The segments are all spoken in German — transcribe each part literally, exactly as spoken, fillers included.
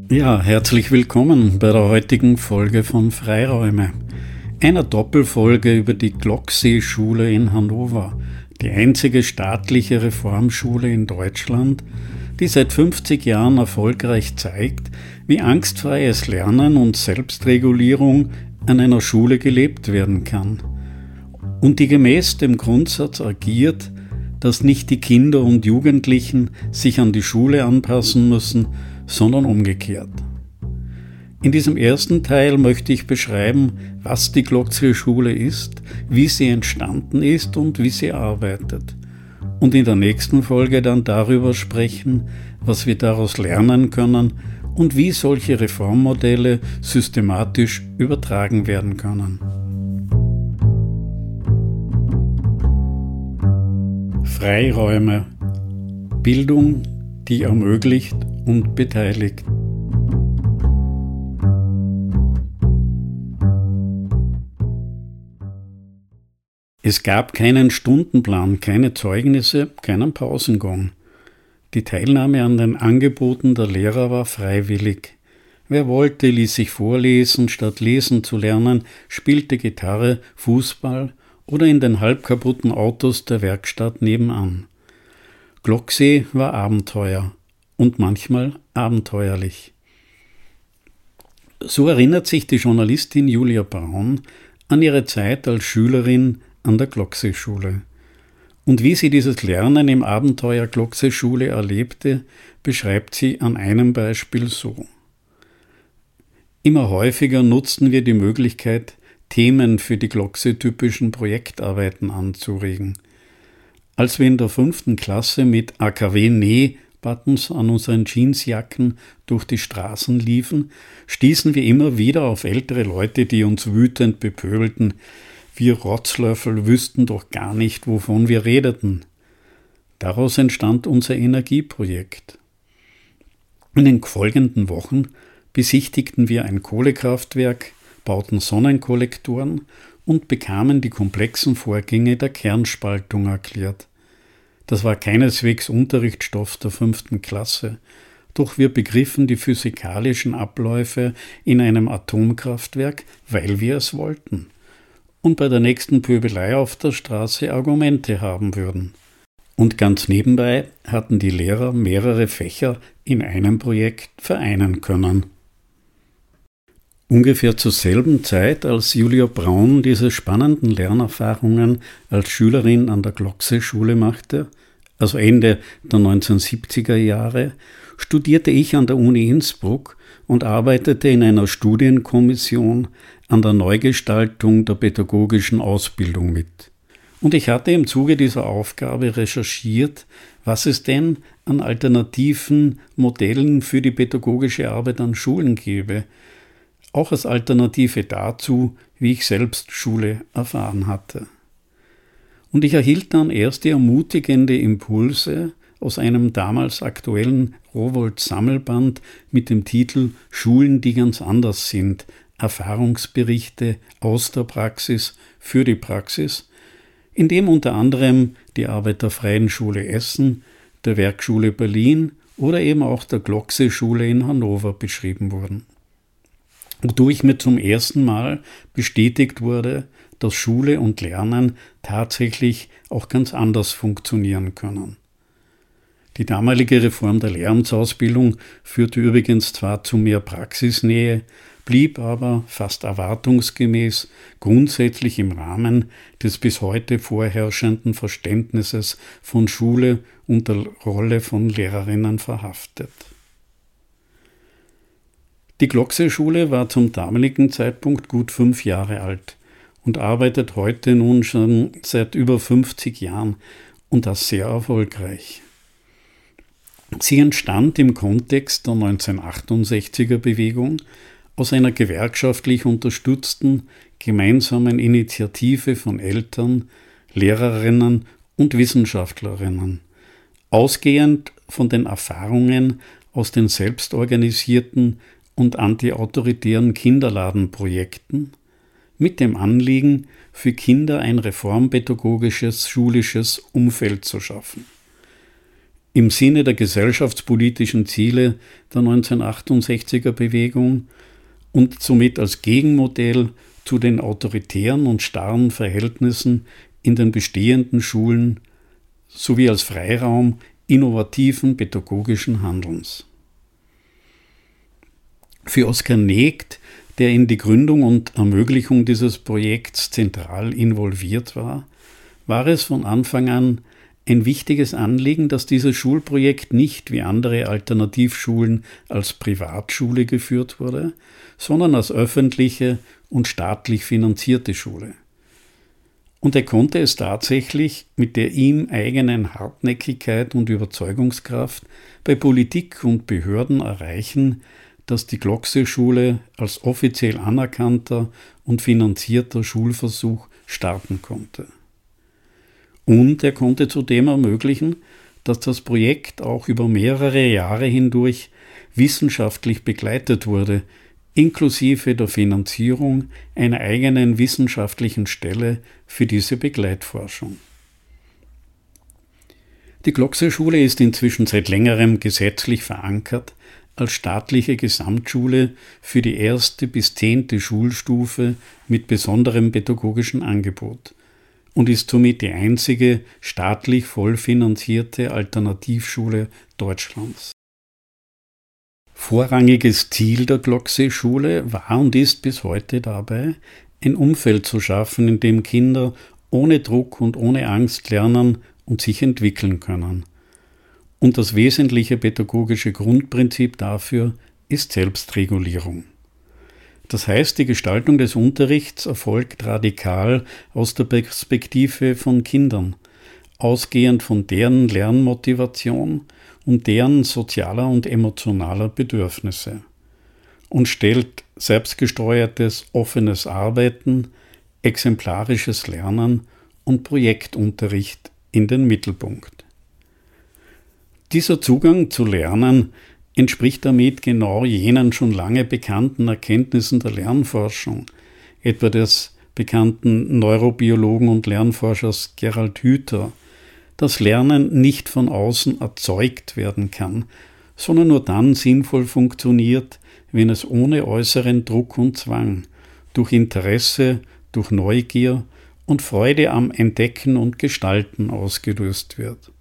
Ja, herzlich willkommen bei der heutigen Folge von Freiräume, einer Doppelfolge über die Glocksee-Schule in Hannover, die einzige staatliche Reformschule in Deutschland, die seit fünfzig Jahren erfolgreich zeigt, wie angstfreies Lernen und Selbstregulierung an einer Schule gelebt werden kann und die gemäß dem Grundsatz agiert, dass nicht die Kinder und Jugendlichen sich an die Schule anpassen müssen, sondern umgekehrt. In diesem ersten Teil möchte ich beschreiben, was die Glocksee-Schule ist, wie sie entstanden ist und wie sie arbeitet. Und in der nächsten Folge dann darüber sprechen, was wir daraus lernen können und wie solche Reformmodelle systematisch übertragen werden können. Freiräume. Bildung, die ermöglicht und beteiligt. Es gab keinen Stundenplan, keine Zeugnisse, keinen Pausengong. Die Teilnahme an den Angeboten der Lehrer war freiwillig. Wer wollte, ließ sich vorlesen, statt lesen zu lernen, spielte Gitarre, Fußball oder in den halbkaputten Autos der Werkstatt nebenan. Glocksee war Abenteuer und manchmal abenteuerlich. So erinnert sich die Journalistin Julia Braun an ihre Zeit als Schülerin an der Glocksee-Schule. Und wie sie dieses Lernen im Abenteuer Glocksee-Schule erlebte, beschreibt sie an einem Beispiel so. Immer häufiger nutzten wir die Möglichkeit, Themen für die Glocksee-typischen Projektarbeiten anzuregen. Als wir in der fünften Klasse mit A K W-Näh-Buttons an unseren Jeansjacken durch die Straßen liefen, stießen wir immer wieder auf ältere Leute, die uns wütend bepöbelten. Wir Rotzlöffel wüssten doch gar nicht, wovon wir redeten. Daraus entstand unser Energieprojekt. In den folgenden Wochen besichtigten wir ein Kohlekraftwerk, bauten Sonnenkollektoren und bekamen die komplexen Vorgänge der Kernspaltung erklärt. Das war keineswegs Unterrichtsstoff der fünften Klasse, doch wir begriffen die physikalischen Abläufe in einem Atomkraftwerk, weil wir es wollten und bei der nächsten Pöbelei auf der Straße Argumente haben würden. Und ganz nebenbei hatten die Lehrer mehrere Fächer in einem Projekt vereinen können. Ungefähr zur selben Zeit, als Julia Braun diese spannenden Lernerfahrungen als Schülerin an der Glocksee-Schule machte, also Ende der neunzehnhundertsiebziger Jahre, studierte ich an der Uni Innsbruck und arbeitete in einer Studienkommission an der Neugestaltung der pädagogischen Ausbildung mit. Und ich hatte im Zuge dieser Aufgabe recherchiert, was es denn an alternativen Modellen für die pädagogische Arbeit an Schulen gäbe, auch als Alternative dazu, wie ich selbst Schule erfahren hatte. Und ich erhielt dann erste ermutigende Impulse aus einem damals aktuellen Rowohlt-Sammelband mit dem Titel »Schulen, die ganz anders sind. Erfahrungsberichte aus der Praxis für die Praxis«, in dem unter anderem die Arbeit der Freien Schule Essen, der Werkschule Berlin oder eben auch der Glocksee-Schule in Hannover beschrieben wurden. Wodurch mir zum ersten Mal bestätigt wurde, dass Schule und Lernen tatsächlich auch ganz anders funktionieren können. Die damalige Reform der Lehramtsausbildung führte übrigens zwar zu mehr Praxisnähe, blieb aber fast erwartungsgemäß grundsätzlich im Rahmen des bis heute vorherrschenden Verständnisses von Schule und der Rolle von Lehrerinnen verhaftet. Die Glocksee-Schule war zum damaligen Zeitpunkt gut fünf Jahre alt und arbeitet heute nun schon seit über fünfzig Jahren und das sehr erfolgreich. Sie entstand im Kontext der neunzehnhundertachtundsechziger Bewegung aus einer gewerkschaftlich unterstützten gemeinsamen Initiative von Eltern, Lehrerinnen und Wissenschaftlerinnen, ausgehend von den Erfahrungen aus den selbstorganisierten und antiautoritären Kinderladenprojekten mit dem Anliegen, für Kinder ein reformpädagogisches schulisches Umfeld zu schaffen. im Sinne der gesellschaftspolitischen Ziele der neunzehnhundertachtundsechziger Bewegung und somit als Gegenmodell zu den autoritären und starren Verhältnissen in den bestehenden Schulen sowie als Freiraum innovativen pädagogischen Handelns. Für Oskar Negt, der in die Gründung und Ermöglichung dieses Projekts zentral involviert war, war es von Anfang an ein wichtiges Anliegen, dass dieses Schulprojekt nicht wie andere Alternativschulen als Privatschule geführt wurde, sondern als öffentliche und staatlich finanzierte Schule. Und er konnte es tatsächlich mit der ihm eigenen Hartnäckigkeit und Überzeugungskraft bei Politik und Behörden erreichen, dass die Glockse-Schule als offiziell anerkannter und finanzierter Schulversuch starten konnte. Und er konnte zudem ermöglichen, dass das Projekt auch über mehrere Jahre hindurch wissenschaftlich begleitet wurde, inklusive der Finanzierung einer eigenen wissenschaftlichen Stelle für diese Begleitforschung. Die Glockse-Schule ist inzwischen seit längerem gesetzlich verankert als staatliche Gesamtschule für die erste bis zehnte Schulstufe mit besonderem pädagogischen Angebot und ist somit die einzige staatlich vollfinanzierte Alternativschule Deutschlands. Vorrangiges Ziel der Glockse-Schule war und ist bis heute dabei, ein Umfeld zu schaffen, in dem Kinder ohne Druck und ohne Angst lernen und sich entwickeln können. Und das wesentliche pädagogische Grundprinzip dafür ist Selbstregulierung. Das heißt, die Gestaltung des Unterrichts erfolgt radikal aus der Perspektive von Kindern, ausgehend von deren Lernmotivation und deren sozialer und emotionaler Bedürfnisse und stellt selbstgesteuertes, offenes Arbeiten, exemplarisches Lernen und Projektunterricht in den Mittelpunkt. Dieser Zugang zu Lernen entspricht damit genau jenen schon lange bekannten Erkenntnissen der Lernforschung, etwa des bekannten Neurobiologen und Lernforschers Gerald Hüther, dass Lernen nicht von außen erzeugt werden kann, sondern nur dann sinnvoll funktioniert, wenn es ohne äußeren Druck und Zwang, durch Interesse, durch Neugier und Freude am Entdecken und Gestalten ausgelöst wird.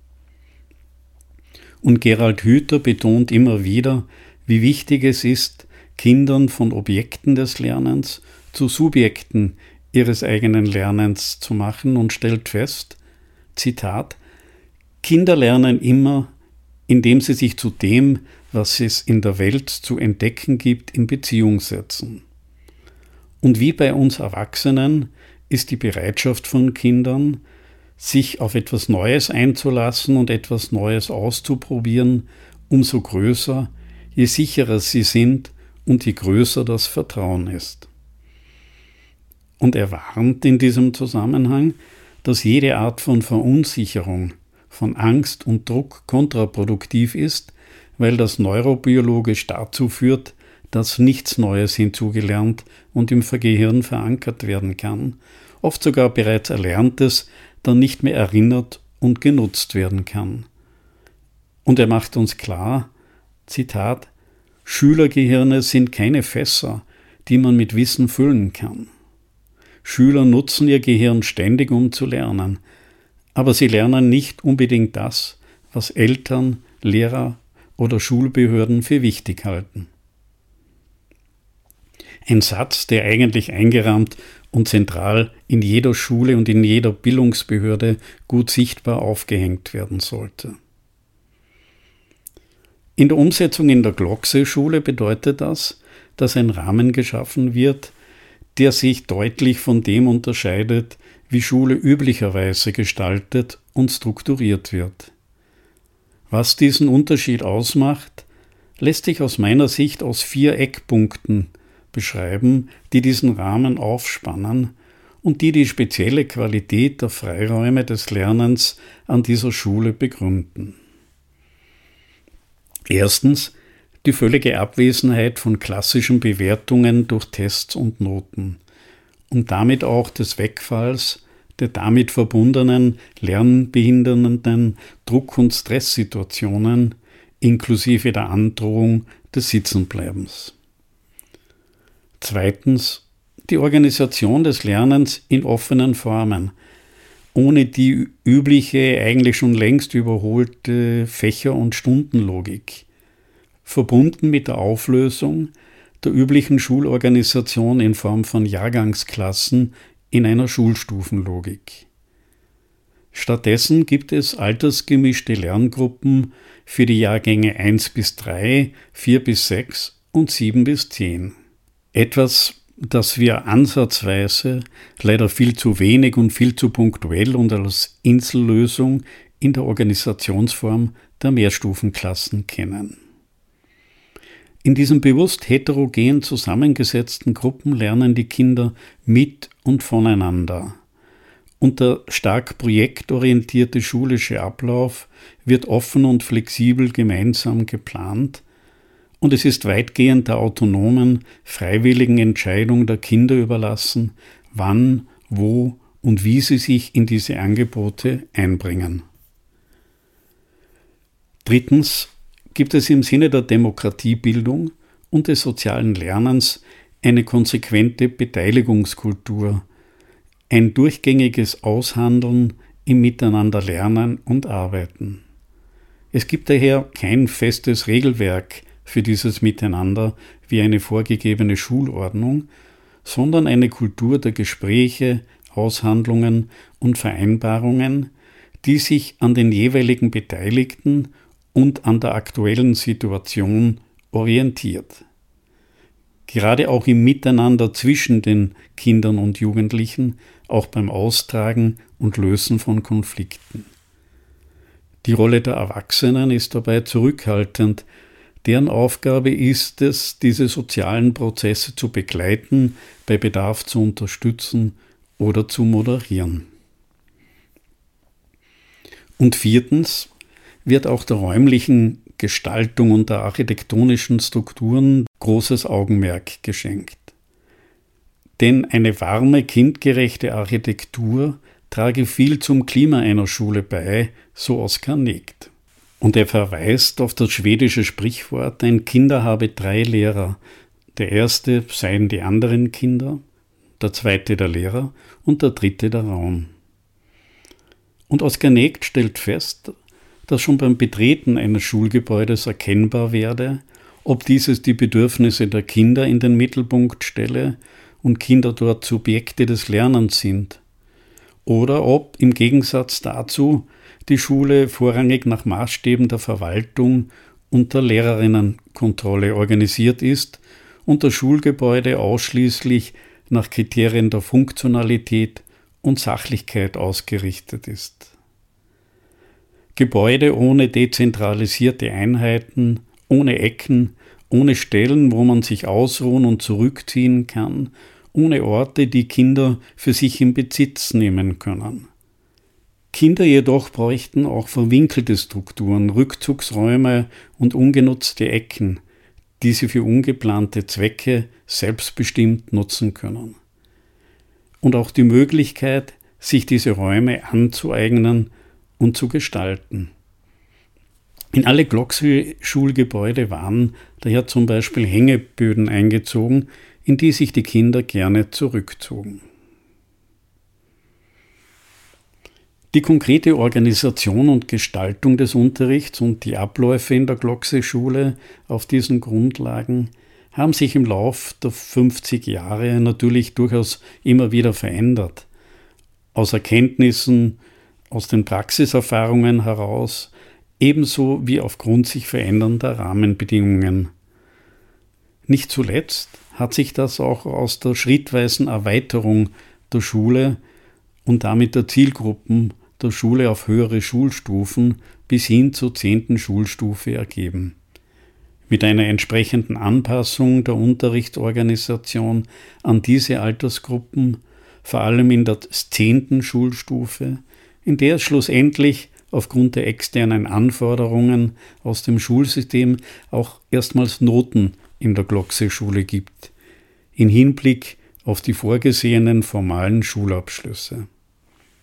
Und Gerald Hüther betont immer wieder, wie wichtig es ist, Kindern von Objekten des Lernens zu Subjekten ihres eigenen Lernens zu machen und stellt fest, Zitat, Kinder lernen immer, indem sie sich zu dem, was es in der Welt zu entdecken gibt, in Beziehung setzen. Und wie bei uns Erwachsenen ist die Bereitschaft von Kindern, sich auf etwas Neues einzulassen und etwas Neues auszuprobieren, umso größer, je sicherer sie sind und je größer das Vertrauen ist. Und er warnt in diesem Zusammenhang, dass jede Art von Verunsicherung, von Angst und Druck kontraproduktiv ist, weil das neurobiologisch dazu führt, dass nichts Neues hinzugelernt und im Gehirn verankert werden kann, oft sogar bereits Erlerntes dann nicht mehr erinnert und genutzt werden kann. Und er macht uns klar, Zitat, Schülergehirne sind keine Fässer, die man mit Wissen füllen kann. Schüler nutzen ihr Gehirn ständig, um zu lernen, aber sie lernen nicht unbedingt das, was Eltern, Lehrer oder Schulbehörden für wichtig halten. Ein Satz, der eigentlich eingerahmt und zentral in jeder Schule und in jeder Bildungsbehörde gut sichtbar aufgehängt werden sollte. In der Umsetzung in der Glockse-Schule bedeutet das, dass ein Rahmen geschaffen wird, der sich deutlich von dem unterscheidet, wie Schule üblicherweise gestaltet und strukturiert wird. Was diesen Unterschied ausmacht, lässt sich aus meiner Sicht aus vier Eckpunkten beschreiben, die diesen Rahmen aufspannen und die die spezielle Qualität der Freiräume des Lernens an dieser Schule begründen. Erstens die völlige Abwesenheit von klassischen Bewertungen durch Tests und Noten und damit auch des Wegfalls der damit verbundenen lernbehindernden Druck- und Stresssituationen inklusive der Androhung des Sitzenbleibens. Zweitens, die Organisation des Lernens in offenen Formen, ohne die übliche, eigentlich schon längst überholte Fächer- und Stundenlogik, verbunden mit der Auflösung der üblichen Schulorganisation in Form von Jahrgangsklassen in einer Schulstufenlogik. Stattdessen gibt es altersgemischte Lerngruppen für die Jahrgänge eins bis drei, vier bis sechs und sieben bis zehn. Etwas, das wir ansatzweise, leider viel zu wenig und viel zu punktuell und als Insellösung in der Organisationsform der Mehrstufenklassen kennen. In diesen bewusst heterogen zusammengesetzten Gruppen lernen die Kinder mit und voneinander. Und der stark projektorientierte schulische Ablauf wird offen und flexibel gemeinsam geplant, und es ist weitgehend der autonomen, freiwilligen Entscheidung der Kinder überlassen, wann, wo und wie sie sich in diese Angebote einbringen. Drittens gibt es im Sinne der Demokratiebildung und des sozialen Lernens eine konsequente Beteiligungskultur, ein durchgängiges Aushandeln im Miteinanderlernen und Arbeiten. Es gibt daher kein festes Regelwerk für dieses Miteinander wie eine vorgegebene Schulordnung, sondern eine Kultur der Gespräche, Aushandlungen und Vereinbarungen, die sich an den jeweiligen Beteiligten und an der aktuellen Situation orientiert. Gerade auch im Miteinander zwischen den Kindern und Jugendlichen, auch beim Austragen und Lösen von Konflikten. Die Rolle der Erwachsenen ist dabei zurückhaltend. Deren Aufgabe ist es, diese sozialen Prozesse zu begleiten, bei Bedarf zu unterstützen oder zu moderieren. Und viertens wird auch der räumlichen Gestaltung und der architektonischen Strukturen großes Augenmerk geschenkt. Denn eine warme, kindgerechte Architektur trage viel zum Klima einer Schule bei, so Oskar Negt. Und er verweist auf das schwedische Sprichwort, ein Kinder habe drei Lehrer. Der erste seien die anderen Kinder, der zweite der Lehrer und der dritte der Raum. Und Oskar Negt stellt fest, dass schon beim Betreten eines Schulgebäudes erkennbar werde, ob dieses die Bedürfnisse der Kinder in den Mittelpunkt stelle und Kinder dort Subjekte des Lernens sind, oder ob im Gegensatz dazu die Schule vorrangig nach Maßstäben der Verwaltung und der Lehrerinnenkontrolle organisiert ist und das Schulgebäude ausschließlich nach Kriterien der Funktionalität und Sachlichkeit ausgerichtet ist. Gebäude ohne dezentralisierte Einheiten, ohne Ecken, ohne Stellen, wo man sich ausruhen und zurückziehen kann, ohne Orte, die Kinder für sich in Besitz nehmen können. Kinder jedoch bräuchten auch verwinkelte Strukturen, Rückzugsräume und ungenutzte Ecken, die sie für ungeplante Zwecke selbstbestimmt nutzen können. Und auch die Möglichkeit, sich diese Räume anzueignen und zu gestalten. In alle Glocksy-Schulgebäude waren daher zum Beispiel Hängeböden eingezogen, in die sich die Kinder gerne zurückzogen. Die konkrete Organisation und Gestaltung des Unterrichts und die Abläufe in der Glocksy-Schule auf diesen Grundlagen haben sich im Lauf der fünfzig Jahre natürlich durchaus immer wieder verändert. Aus Erkenntnissen, aus den Praxiserfahrungen heraus, ebenso wie aufgrund sich verändernder Rahmenbedingungen. Nicht zuletzt hat sich das auch aus der schrittweisen Erweiterung der Schule und damit der Zielgruppen der Schule auf höhere Schulstufen bis hin zur zehnten Schulstufe ergeben. Mit einer entsprechenden Anpassung der Unterrichtsorganisation an diese Altersgruppen, vor allem in der zehnten Schulstufe, in der es schlussendlich aufgrund der externen Anforderungen aus dem Schulsystem auch erstmals Noten in der Glocksy-Schule gibt, in Hinblick auf die vorgesehenen formalen Schulabschlüsse.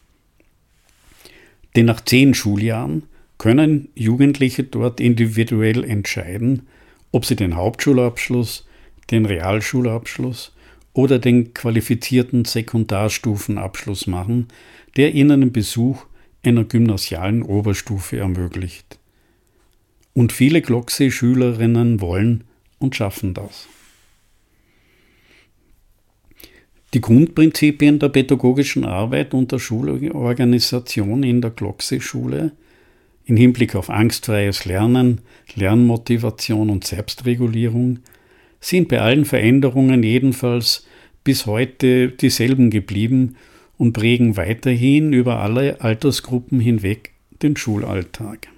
Denn nach zehn Schuljahren können Jugendliche dort individuell entscheiden, ob sie den Hauptschulabschluss, den Realschulabschluss oder den qualifizierten Sekundarstufenabschluss machen, der ihnen den Besuch einer gymnasialen Oberstufe ermöglicht. Und viele Glocksee-Schülerinnen wollen und schaffen das. Die Grundprinzipien der pädagogischen Arbeit und der Schulorganisation in der Glocksee-Schule im Hinblick auf angstfreies Lernen, Lernmotivation und Selbstregulierung sind bei allen Veränderungen jedenfalls bis heute dieselben geblieben und prägen weiterhin über alle Altersgruppen hinweg den Schulalltag.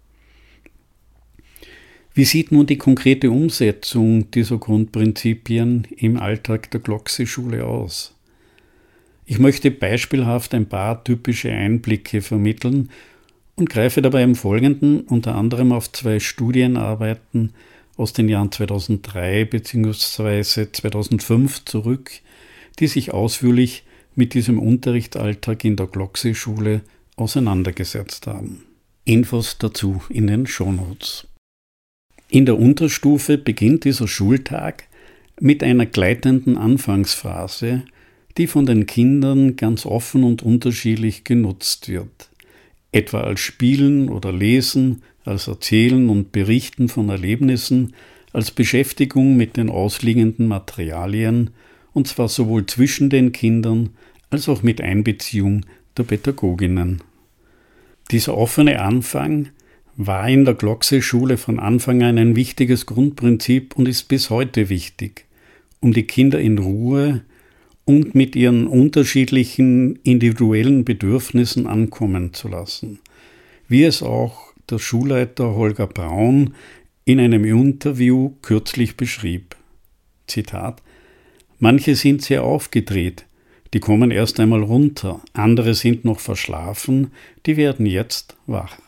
Wie sieht nun die konkrete Umsetzung dieser Grundprinzipien im Alltag der Glocksee-Schule aus? Ich möchte beispielhaft ein paar typische Einblicke vermitteln und greife dabei im Folgenden unter anderem auf zwei Studienarbeiten aus den Jahren zweitausenddrei bzw. zweitausendfünf zurück, die sich ausführlich mit diesem Unterrichtsalltag in der Glocksee-Schule auseinandergesetzt haben. Infos dazu in den Shownotes. In der Unterstufe beginnt dieser Schultag mit einer gleitenden Anfangsphase, die von den Kindern ganz offen und unterschiedlich genutzt wird. Etwa als Spielen oder Lesen, als Erzählen und Berichten von Erlebnissen, als Beschäftigung mit den ausliegenden Materialien, und zwar sowohl zwischen den Kindern als auch mit Einbeziehung der Pädagoginnen. Dieser offene Anfang war in der Glocksee-Schule von Anfang an ein wichtiges Grundprinzip und ist bis heute wichtig, um die Kinder in Ruhe und mit ihren unterschiedlichen individuellen Bedürfnissen ankommen zu lassen, wie es auch der Schulleiter Holger Braun in einem Interview kürzlich beschrieb. Zitat: Manche sind sehr aufgedreht, die kommen erst einmal runter, andere sind noch verschlafen, die werden jetzt wach.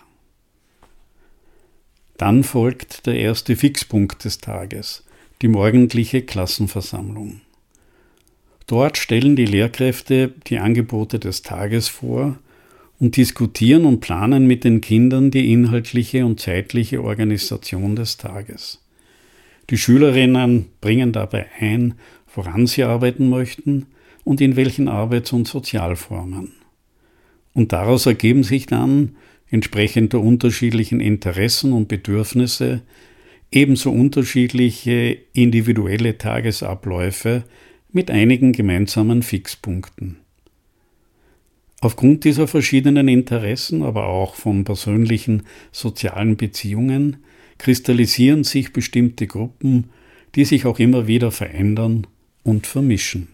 Dann folgt der erste Fixpunkt des Tages, die morgendliche Klassenversammlung. Dort stellen die Lehrkräfte die Angebote des Tages vor und diskutieren und planen mit den Kindern die inhaltliche und zeitliche Organisation des Tages. Die Schülerinnen bringen dabei ein, woran sie arbeiten möchten und in welchen Arbeits- und Sozialformen. Und daraus ergeben sich dann, entsprechend der unterschiedlichen Interessen und Bedürfnisse, ebenso unterschiedliche individuelle Tagesabläufe mit einigen gemeinsamen Fixpunkten. Aufgrund dieser verschiedenen Interessen, aber auch von persönlichen sozialen Beziehungen, kristallisieren sich bestimmte Gruppen, die sich auch immer wieder verändern und vermischen.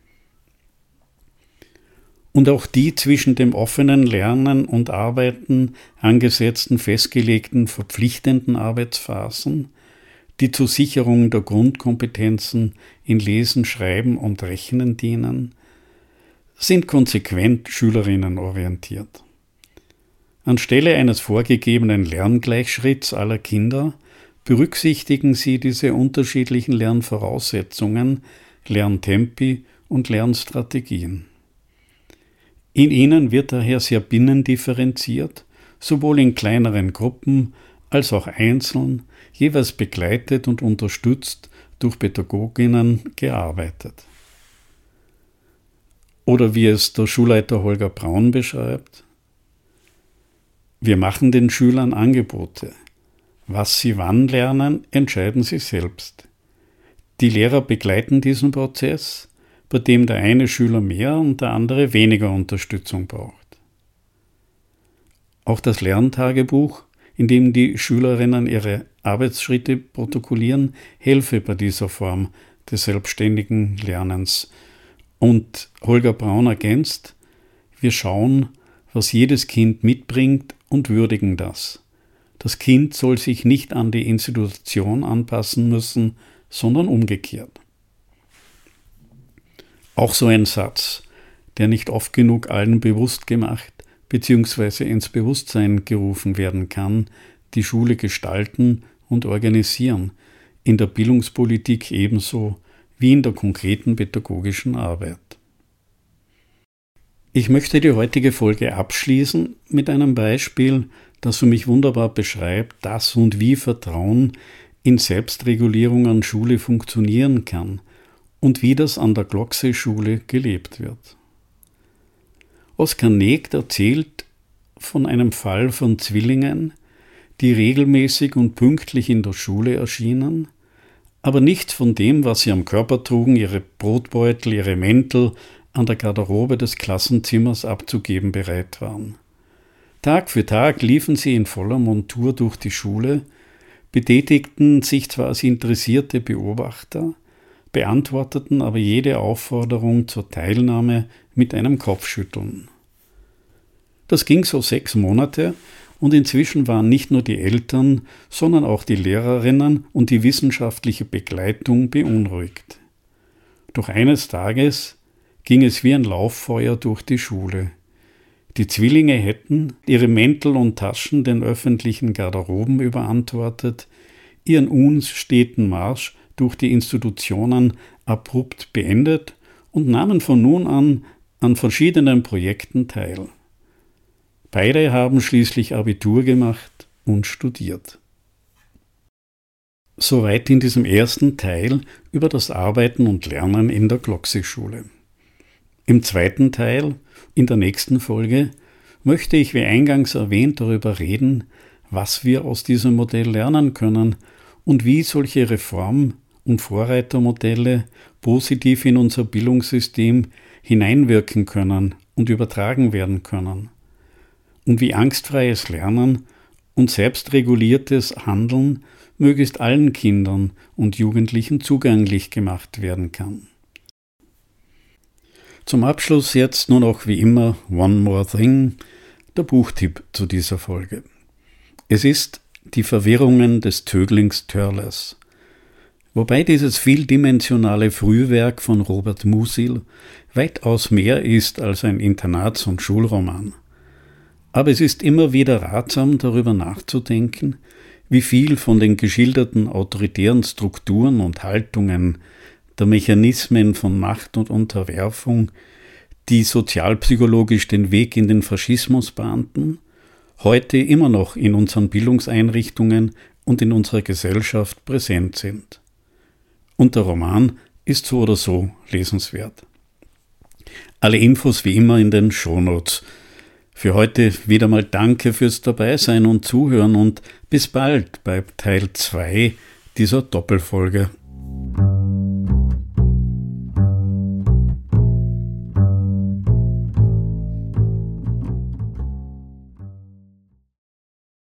Und auch die zwischen dem offenen Lernen und Arbeiten angesetzten festgelegten verpflichtenden Arbeitsphasen, die zur Sicherung der Grundkompetenzen in Lesen, Schreiben und Rechnen dienen, sind konsequent schülerinnenorientiert. Anstelle eines vorgegebenen Lerngleichschritts aller Kinder berücksichtigen sie diese unterschiedlichen Lernvoraussetzungen, Lerntempi und Lernstrategien. In ihnen wird daher sehr binnendifferenziert, sowohl in kleineren Gruppen als auch einzeln, jeweils begleitet und unterstützt durch Pädagoginnen gearbeitet. Oder wie es der Schulleiter Holger Braun beschreibt: Wir machen den Schülern Angebote. Was sie wann lernen, entscheiden sie selbst. Die Lehrer begleiten diesen Prozess, bei dem der eine Schüler mehr und der andere weniger Unterstützung braucht. Auch das Lerntagebuch, in dem die Schülerinnen ihre Arbeitsschritte protokollieren, helfe bei dieser Form des selbstständigen Lernens. Und Holger Braun ergänzt: Wir schauen, was jedes Kind mitbringt und würdigen das. Das Kind soll sich nicht an die Institution anpassen müssen, sondern umgekehrt. Auch so ein Satz, der nicht oft genug allen bewusst gemacht bzw. ins Bewusstsein gerufen werden kann: die Schule gestalten und organisieren, in der Bildungspolitik ebenso wie in der konkreten pädagogischen Arbeit. Ich möchte die heutige Folge abschließen mit einem Beispiel, das für mich wunderbar beschreibt, dass und wie Vertrauen in Selbstregulierung an Schule funktionieren kann und wie das an der Glocksee-Schule gelebt wird. Oskar Negt erzählt von einem Fall von Zwillingen, die regelmäßig und pünktlich in der Schule erschienen, aber nichts von dem, was sie am Körper trugen, ihre Brotbeutel, ihre Mäntel, an der Garderobe des Klassenzimmers abzugeben bereit waren. Tag für Tag liefen sie in voller Montur durch die Schule, betätigten sich zwar als interessierte Beobachter, beantworteten aber jede Aufforderung zur Teilnahme mit einem Kopfschütteln. Das ging so sechs Monate und inzwischen waren nicht nur die Eltern, sondern auch die Lehrerinnen und die wissenschaftliche Begleitung beunruhigt. Doch eines Tages ging es wie ein Lauffeuer durch die Schule. Die Zwillinge hätten ihre Mäntel und Taschen den öffentlichen Garderoben überantwortet, ihren unsteten Marsch durch die Institutionen abrupt beendet und nahmen von nun an an verschiedenen Projekten teil. Beide haben schließlich Abitur gemacht und studiert. Soweit in diesem ersten Teil über das Arbeiten und Lernen in der Glocksee-Schule. Im zweiten Teil, in der nächsten Folge, möchte ich wie eingangs erwähnt darüber reden, was wir aus diesem Modell lernen können und wie solche Reform- und Vorreitermodelle positiv in unser Bildungssystem hineinwirken können und übertragen werden können. Und wie angstfreies Lernen und selbstreguliertes Handeln möglichst allen Kindern und Jugendlichen zugänglich gemacht werden kann. Zum Abschluss jetzt nur noch wie immer One More Thing, der Buchtipp zu dieser Folge. Es ist Die Verwirrungen des Töglings Törles. Wobei dieses vieldimensionale Frühwerk von Robert Musil weitaus mehr ist als ein Internats- und Schulroman. Aber es ist immer wieder ratsam, darüber nachzudenken, wie viel von den geschilderten autoritären Strukturen und Haltungen, der Mechanismen von Macht und Unterwerfung, die sozialpsychologisch den Weg in den Faschismus bahnten, heute immer noch in unseren Bildungseinrichtungen und in unserer Gesellschaft präsent sind. Und der Roman ist so oder so lesenswert. Alle Infos wie immer in den Shownotes. Für heute wieder mal danke fürs Dabeisein und Zuhören und bis bald bei Teil zwei dieser Doppelfolge.